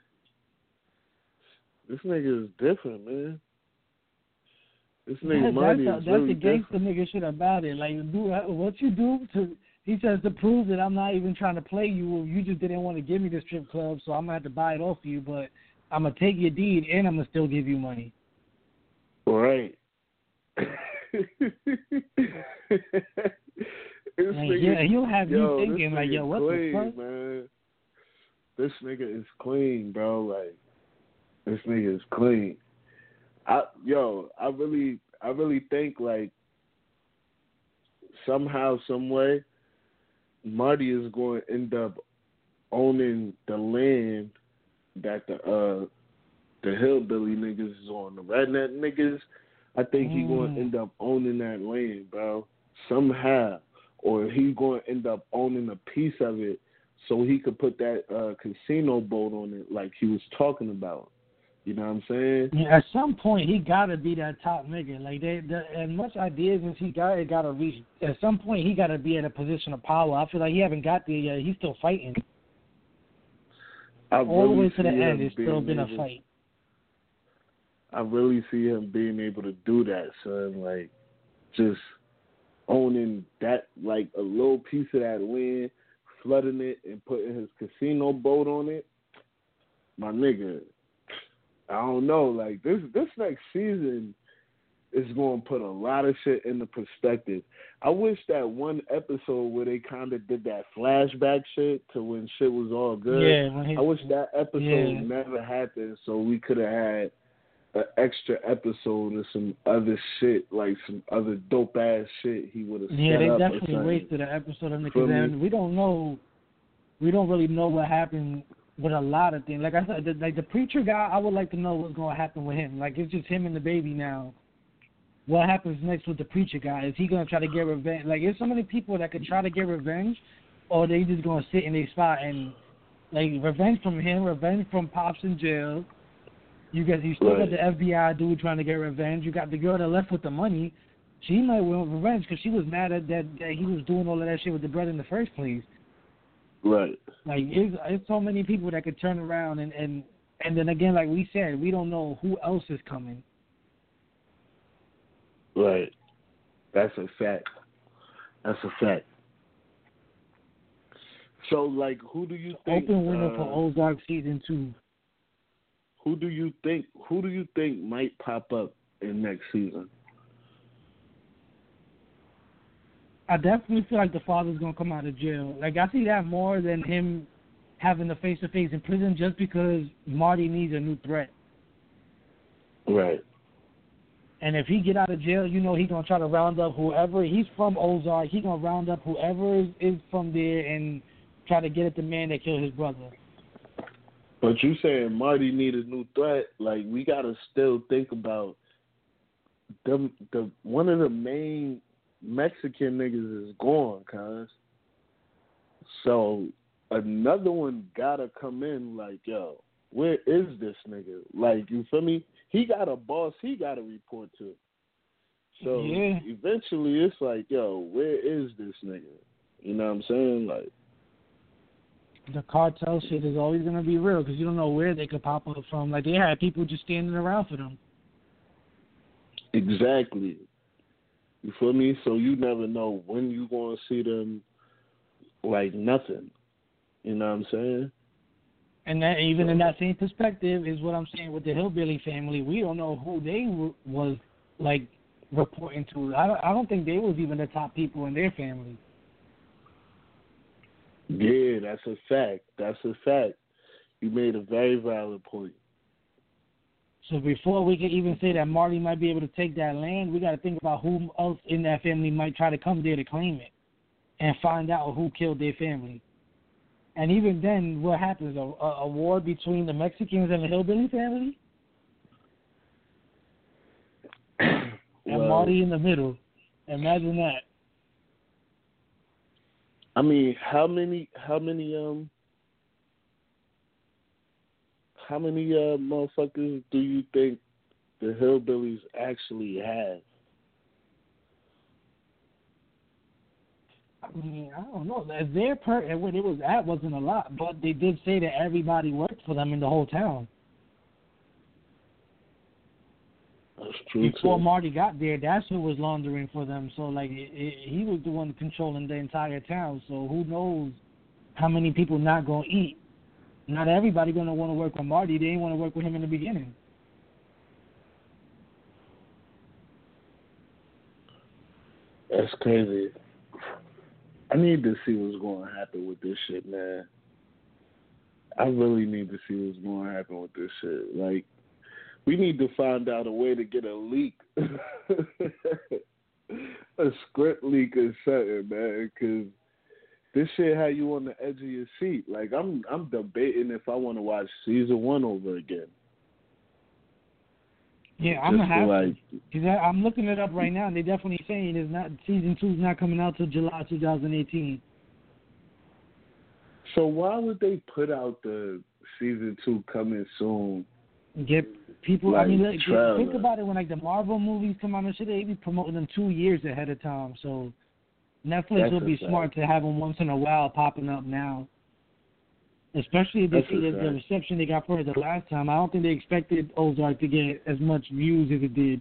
This nigga is different, man. This That- nigga Marty that's is the, that's really the gangster different. nigga shit about it. Like, do what you do to. He says to prove that I'm not even trying to play you. You just didn't want to give me the strip club, so I'm gonna have to buy it off you. But I'm gonna take your deed and I'm gonna still give you money. Right. This Like, nigga- yeah, he'll have you yo, this thinking like, nigga yo, what clean, the fuck? man. This nigga is clean, bro. Like, this nigga is clean. I yo, I really, I really think like somehow, some way, Marty is going to end up owning the land that the uh the hillbilly niggas is on. The redneck niggas, I think he going Mm. to end up owning that land, bro. Somehow, or he going to end up owning a piece of it, so he could put that uh, casino boat on it, like he was talking about. You know what I'm saying? Yeah, at some point he gotta be that top nigga. Like they, the, as much ideas as he got, it gotta reach. At some point he gotta be in a position of power. I feel like he haven't got there yet. He's still fighting. I All the really way to the see end, him it's still being been a able- fight. I really see him being able to do that, son. Like, just owning that, like a little piece of that land, flooding it, and putting his casino boat on it. My nigga, I don't know. Like this, this next season is going to put a lot of shit into perspective. I wish that one episode where they kind of did that flashback shit to when shit was all good. Yeah, when he, I wish that episode yeah. never happened, so we could have had an extra episode of some other shit, like some other dope ass shit he would have Yeah, set they up or definitely something. wasted an episode of it Feel because me? then we don't know, we don't really know what happened with a lot of things. Like I said, the, like the preacher guy, I would like to know what's going to happen with him. Like it's just him and the baby now. What happens next with the preacher guy? Is he going to try to get revenge? Like there's so many people that could try to get revenge, or they just going to sit in their spot and like revenge from him, revenge from Pops in jail. You got you still Right. got the F B I dude trying to get revenge. You got the girl that left with the money. She might want revenge because she was mad at that, that he was doing all of that shit with the brother in the first place. Right. Like it's, it's so many people that could turn around and, and and then again, like we said, we don't know who else is coming. Right. That's a fact. That's a fact. So, like, who do you think? Open window uh, for Ozark season two. Who do you think? Who do you think might pop up in next season? I definitely feel like the father's gonna come out of jail. Like I see that more than him having the face to face in prison, just because Marty needs a new threat. Right. And if he get out of jail, you know he's gonna try to round up whoever. He's from Ozark. He's gonna round up whoever is, is from there and try to get at the man that killed his brother. But you saying Marty need a new threat? Like we gotta still think about them. The one of the main Mexican niggas is gone, cuz. So another one gotta come in like, yo, where is this nigga? Like, you feel me? He got a boss he gotta report to. So yeah. eventually it's like, yo, where is this nigga? You know what I'm saying? Like, the cartel shit is always going to be real because you don't know where they could pop up from. Like, they had people just standing around for them. Exactly. You feel me? So you never know when you going to see them like nothing. You know what I'm saying? And that even so, in that same perspective is what I'm saying with the Hillbilly family. We don't know who they w- was, like, reporting to. I don't, I don't think they was even the top people in their family. Yeah, that's a fact. That's a fact. You made a very valid point. So before we can even say that Marty might be able to take that land, we got to think about who else in that family might try to come there to claim it and find out who killed their family. And even then, what happens? A, a, a war between the Mexicans and the Hillbilly family? And well, Marty in the middle. Imagine that. I mean, how many, how many, um, how many uh, motherfuckers do you think the Hillbillies actually have? I mean, I don't know. Their per when it was at wasn't a lot, but they did say that everybody worked for them in the whole town. That's true. Before too. Marty got there, that's who was laundering for them. So, like, it, it, he was the one controlling the entire town. So, who knows how many people not going to eat? Not everybody going to want to work with Marty. They didn't want to work with him in the beginning. That's crazy. I need to see what's going to happen with this shit, man. I really need to see what's going to happen with this shit. Like, we need to find out a way to get a leak, a script leak or something, man. Because this shit had you on the edge of your seat. Like, I'm, I'm debating if I want to watch season one over again. Yeah, I'm gonna have like, to. Cause I, I'm looking it up right now, and they're definitely saying it's not season two's not coming out till July twenty eighteen. So why would they put out the season two coming soon? Get people. Like, I mean, like, trailer. think about it. When like the Marvel movies come out and shit, they be promoting them two years ahead of time. So Netflix That's will be fact. smart to have them once in a while popping up now. Especially if they That's see the, the reception they got for it the last time. I don't think they expected Ozark to get as much views as it did.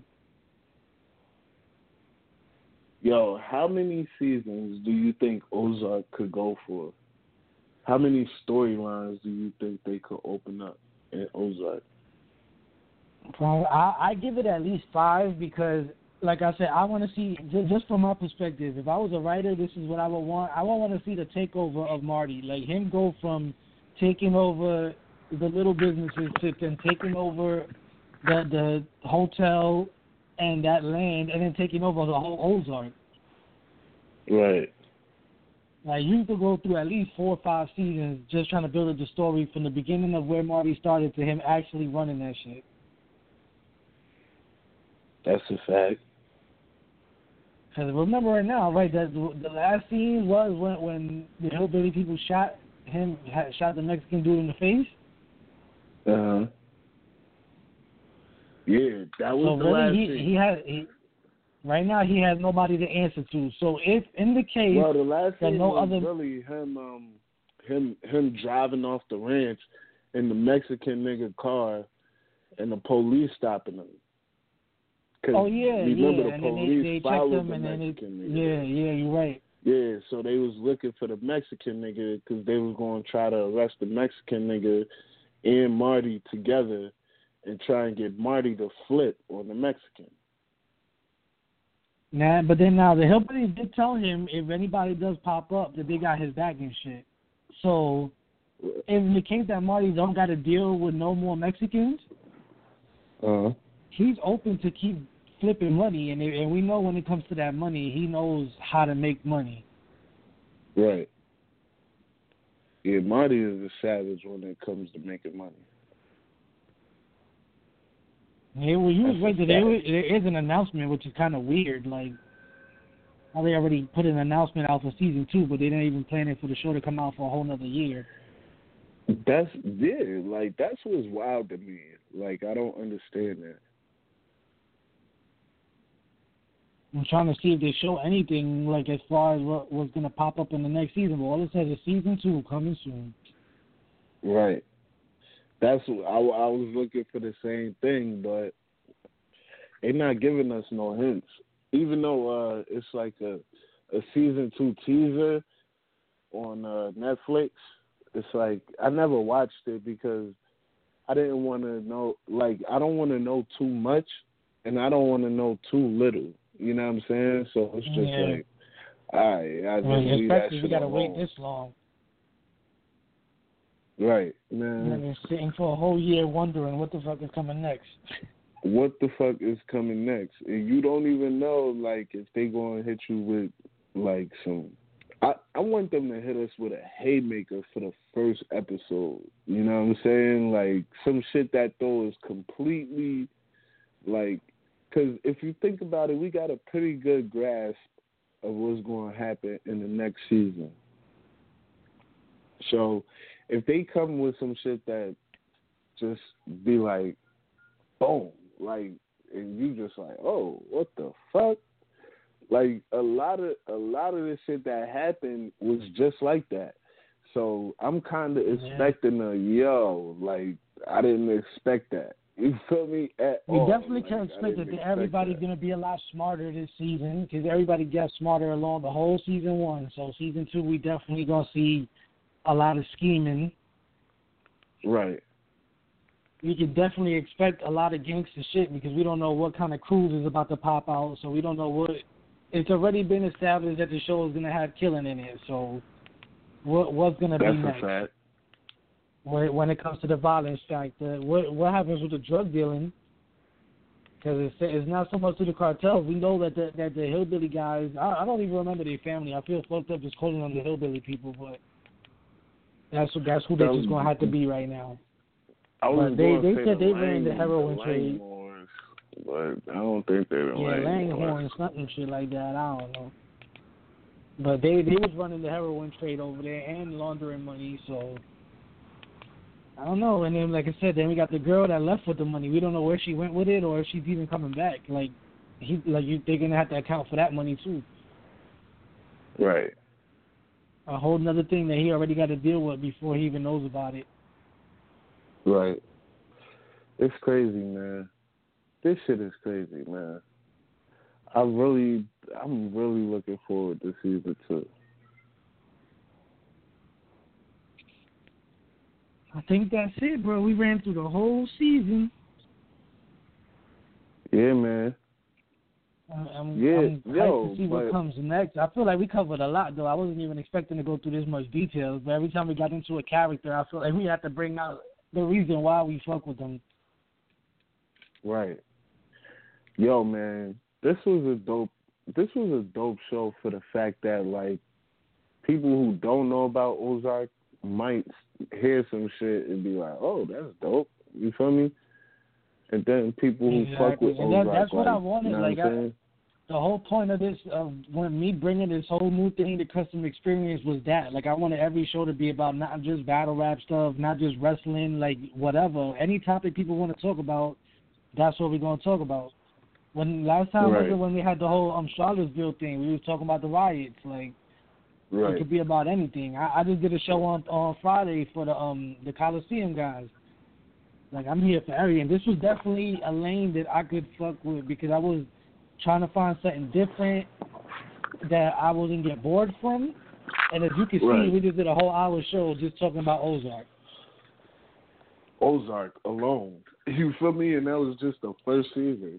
Yo, how many seasons do you think Ozark could go for? How many storylines do you think they could open up in Ozark? Probably, I, I give it at least five because, like I said, I want to see, just from my perspective, if I was a writer, this is what I would want. I would want to see the takeover of Marty. Like, him go from taking over the little businesses to then taking over the the hotel and that land and then taking over the whole Ozark. Right. Like, you could go through at least four or five seasons just trying to build up the story from the beginning of where Marty started to him actually running that shit. That's a fact. Because remember right now, right, that the last scene was when when the Hillbilly people shot him, had shot the Mexican dude in the face. Uh-huh. Yeah, that was so the really, last he, scene. he had, he, right now he has nobody to answer to. So if in the case well, the last that scene no was other... really him, um, him, him driving off the ranch in the Mexican nigga car and the police stopping him. Oh, yeah, remember yeah, the and police then they, they checked followed him, the and then Mexican they, nigga. yeah, yeah, you're right. Yeah, so they was looking for the Mexican nigga because they was going to try to arrest the Mexican nigga and Marty together and try and get Marty to flip on the Mexican. Nah, but then now the Hillbillies did tell him if anybody does pop up that they got his back and shit. So in the case that Marty don't got to deal with no more Mexicans, uh-huh. he's open to keep flipping money, and and we know when it comes to that money, he knows how to make money. Right. Yeah, Marty is a savage when it comes to making money. Yeah, well, you was That's right. a There, fact. there is an announcement, which is kind of weird. Like, Now they already put an announcement out for season two, but they didn't even plan it for the show to come out for a whole nother year. That's yeah, like that's what's wild to me. Like I don't understand that. I'm trying to see if they show anything like as far as what was going to pop up in the next season. But all it says is season two coming soon. Right. That's what I, I was looking for the same thing, but they're not giving us no hints. Even though uh, it's like a a season two teaser on uh, Netflix, it's like I never watched it because I didn't want to know. Like I don't want to know too much, and I don't want to know too little. You know what I'm saying? So it's just yeah. like, all right, I just well, leave that especially shit we got to alone. wait this long. Right, man. And been sitting for a whole year wondering what the fuck is coming next. What the fuck is coming next? And you don't even know, like, if they going to hit you with, like, some... I, I want them to hit us with a haymaker for the first episode. You know what I'm saying? Like, some shit that, though, is completely, like... Because if you think about it, we got a pretty good grasp of what's going to happen in the next season. So, if they come with some shit that just be like, boom, like, and you just like, oh, what the fuck? Like, a lot of a lot of the shit that happened was just like that. So, I'm kind of yeah. expecting a, yo, like, I didn't expect that. You feel me? At we all. definitely like, can expect that everybody's that. going to be a lot smarter this season because everybody gets smarter along the whole season one. So season two, we definitely going to see a lot of scheming. Right. You can definitely expect a lot of gangster shit because we don't know what kind of cruise is about to pop out. So we don't know what. It's already been established that the show is going to have killing in it. So what what's going to be next? That's a fact. When, when it comes to the violence factor, what what happens with the drug dealing? Because it's, it's not so much to the cartels. We know that the, that the hillbilly guys, I, I don't even remember their family. I feel fucked up just calling them the hillbilly people, but that's that's who they're just going to have to be right now. I was but they they said the they ran the heroin the trade. But I don't think they're the Yeah, Langhorns. Langhorns, something shit like that. I don't know. But they, they was running the heroin trade over there and laundering money, so... I don't know, and then like I said, then we got the girl that left with the money. We don't know where she went with it or if she's even coming back. Like, he, like you, they're gonna have to account for that money too. Right. A whole nother thing that he already got to deal with before he even knows about it. Right. It's crazy, man. This shit is crazy, man. I really, I'm really looking forward to season two. I think that's it, bro. We ran through the whole season. Yeah, man. I'm, yeah, I'm hyped yo, to see but... what comes next. I feel like we covered a lot, though. I wasn't even expecting to go through this much details, but every time we got into a character, I feel like we had to bring out the reason why we fuck with them. Right. Yo, man, this was a dope. This was a dope show for the fact that like people who don't know about Ozark might hear some shit and be like, "Oh, that's dope." You feel me? And then people who exactly. fuck with and Ozark, that, that's what like, I wanted. you know like what I'm I, saying? the whole point of this, of when me bringing this whole new thing to Custom Experience was that, like, I wanted every show to be about not just battle rap stuff, not just wrestling, like whatever. Any topic people want to talk about, that's what we're gonna talk about. When last time right. was it when we had the whole um Charlottesville thing? We was talking about the riots, like. Right. It could be about anything. I, I just did a show on on Friday for the um the Coliseum guys. Like, I'm here for everything. This was definitely a lane that I could fuck with because I was trying to find something different that I wouldn't get bored from. And as you can right. see, we just did a whole hour show just talking about Ozark. Ozark alone. You feel me? And that was just the first season.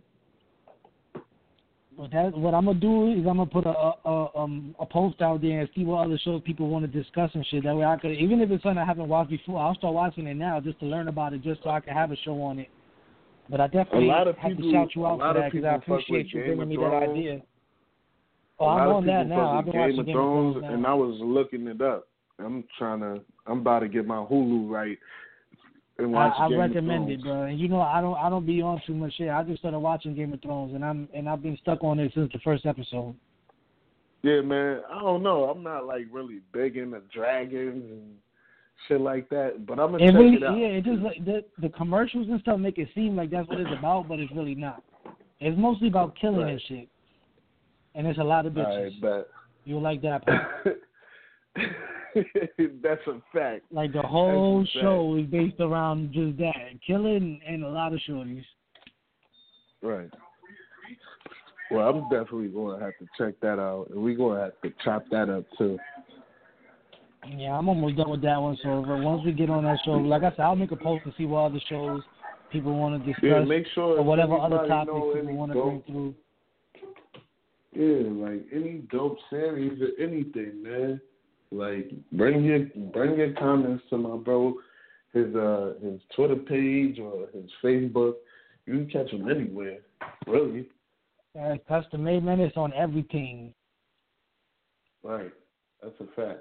But that, what I'm gonna do is I'm gonna put a, a um a post out there and see what other shows people want to discuss and shit. That way I could, even if it's something I haven't watched before, I'll start watching it now just to learn about it, just so I can have a show on it. But I definitely a lot of have people, to shout you out for that because I appreciate you bringing me that idea. Oh, I'm on that now. I've been Game watching of Game of Thrones, Thrones now. and I was looking it up. I'm trying to. I'm about to get my Hulu right. And watch I, I Game recommend of it, bro. And you know, I don't, I don't be on too much shit. I just started watching Game of Thrones, and I'm, and I've been stuck on it since the first episode. Yeah, man. I don't know. I'm not like really big into dragons and shit like that, but I'm gonna it check really, it out. Yeah, it just like the the commercials and stuff make it seem like that's what it's about, but it's really not. It's mostly about killing Right. and shit, and it's a lot of bitches. All right, bet. You'll like that part. That's a fact. Like the whole That's a show is based around just that, killing and a lot of shorties. Right. Well, I'm definitely going to have to check that out, and we're going to have to chop that up too. Yeah, I'm almost done with that one. So once we get on that show, like I said, I'll make a post to see what other shows people want to discuss, Yeah, make sure or whatever other anybody topics know people any want to bring dope- through. Yeah, like any dope series or anything, man. Like bring your bring your comments to my bro, his uh his Twitter page or his Facebook. You can catch him anywhere, really. Uh, Custom Made Menace on everything. Right, that's a fact.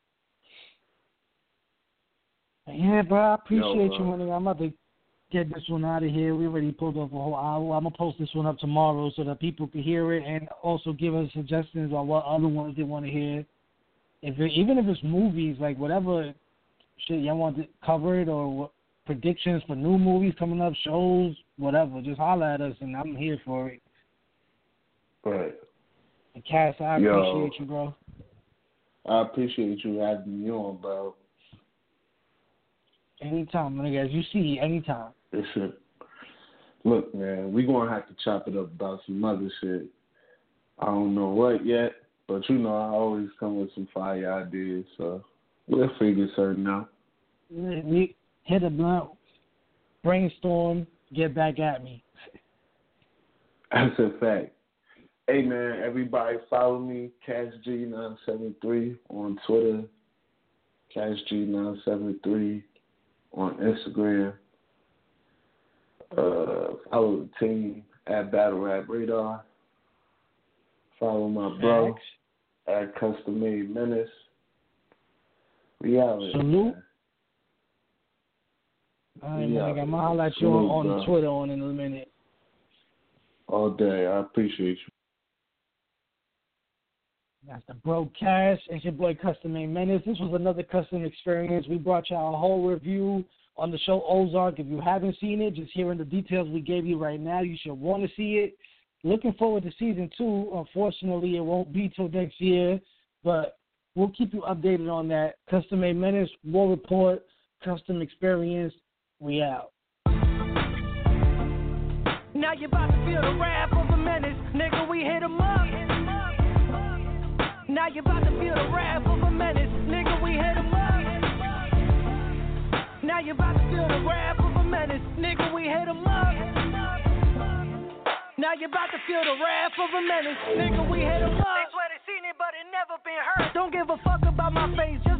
Yeah, bro, I appreciate Yo, you, uh, honey. I'm about to get this one out of here. We already pulled off a whole hour. I'm gonna post this one up tomorrow so that people can hear it and also give us suggestions on what other ones they want to hear. If it, even if it's movies, like whatever shit y'all want to cover it or what, predictions for new movies coming up, shows, whatever, just holler at us and I'm here for it. Right. And Cass, I Yo. appreciate you, bro. I appreciate you having me on, bro. Anytime, nigga. As you see, anytime. Listen, look, man, we gonna have to chop it up about some other shit. I don't know what yet, but you know I always come with some fire ideas, so we'll figure something out. We hit a blunt, brainstorm, get back at me. That's a fact. Hey, man, everybody follow me, Cash G nine seven three on Twitter, Cash G nine seven three on Instagram. Uh, follow the team at Battle Rap Radar. Follow my bro at Custom Made Menace. We out here. Salute. Man. All right, Yeah, man. I'm going to holler at you salute, on, on bro. Twitter on in a minute. All day. I appreciate you. That's the Bro Cash. It's your boy Custom Made Menace. This was another custom experience. We brought you a whole review on the show Ozark. If you haven't seen it, just hearing the details we gave you right now, you should want to see it. Looking forward to season two. Unfortunately, it won't be till next year, but we'll keep you updated on that. Custom Made Menace, War Report, Custom Experience. We out. Now you about to feel the wrath of a menace. Nigga, we hit 'em up. Now you about to feel the wrath of a menace. Nigga, we hit 'em up. Now you about to feel the wrath of a menace. Nigga, we hit 'em up. Now you about to feel the wrath of a menace. Nigga, we hit 'em up. They swear they seen it, but it never been heard. Don't give a fuck about my face. Just